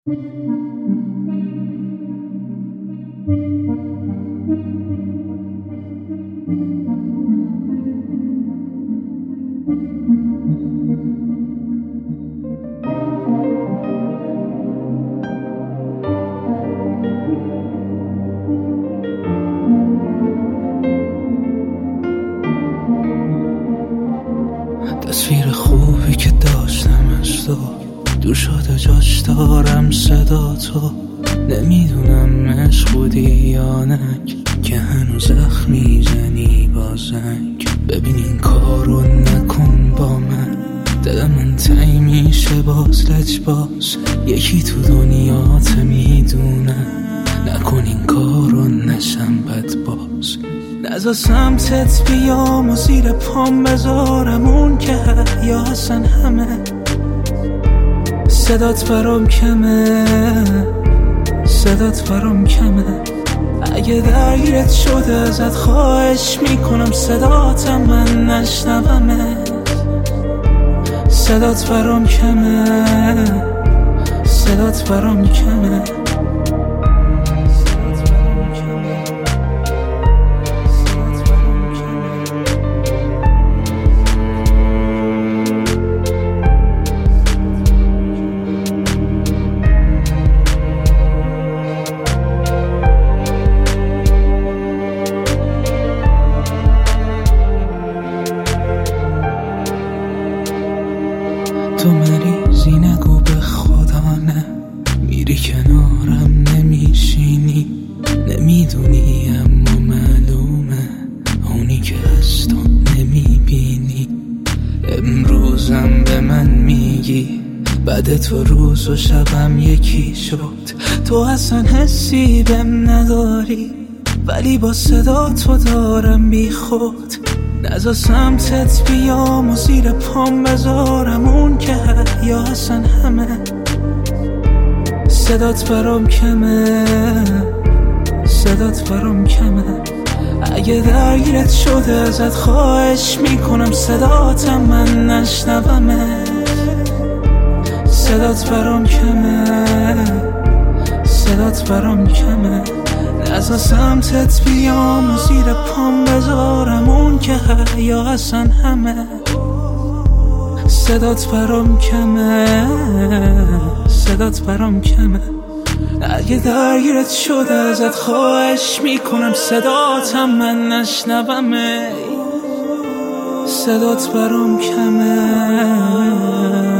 تصویر خوبی که داشتم از تو دور شده، جاش دارم صدا تو. نمیدونم عشق بودی یا نک، که هنوز زخمی زنی با زنگ. ببین این کارو نکن با من، دل من تنگ میشه باز لجباز. یکی تو دنیات میدونه، نکن این کارو نشم بد باز. نزا سمتت بیام و زیر پام بذارم اون که یا اصلا همه. صدات برام کمه، صدات برام کمه. اگه درگیرت شده ازت خواهش میکنم صداتم من نشنومه. صدات برام کمه، صدات برام کمه. تو مریضی نگو به خدا نه، میری کنارم نمیشینی. نمیدونی اما معلومه اونی که از تو نمیبینی. امروزم به من میگی بعد تو روز و شبم یکی شد. تو اصلا حسی بهم نداری، ولی با صدا تو دارم بی خود. نزا سمتت بیام و زیر پام بذارم اون که یا اصلا همه. صدات برام کمه، صدات برام کمه. اگه درگیرت شده ازت خواهش میکنم صداتم من نشنومه. صدات برام کمه، صدات برام کمه. نزا سمتت بیام و زیر پام بذارم اون که یا اصلا همه. صدات برام کمه، صدات برام کمه. اگه درگیرت شده ازت خواهش میکنم صداتم من نشنومه. صدات برام کمه.